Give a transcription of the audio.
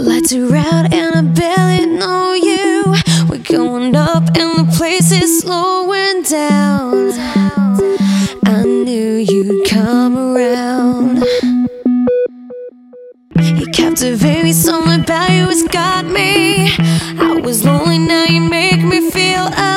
lights are out and I barely know you. We're going up and the place is slowing down. I knew you'd come around. You captivate me, something about you has got me. I was lonely, now you make me feel alive.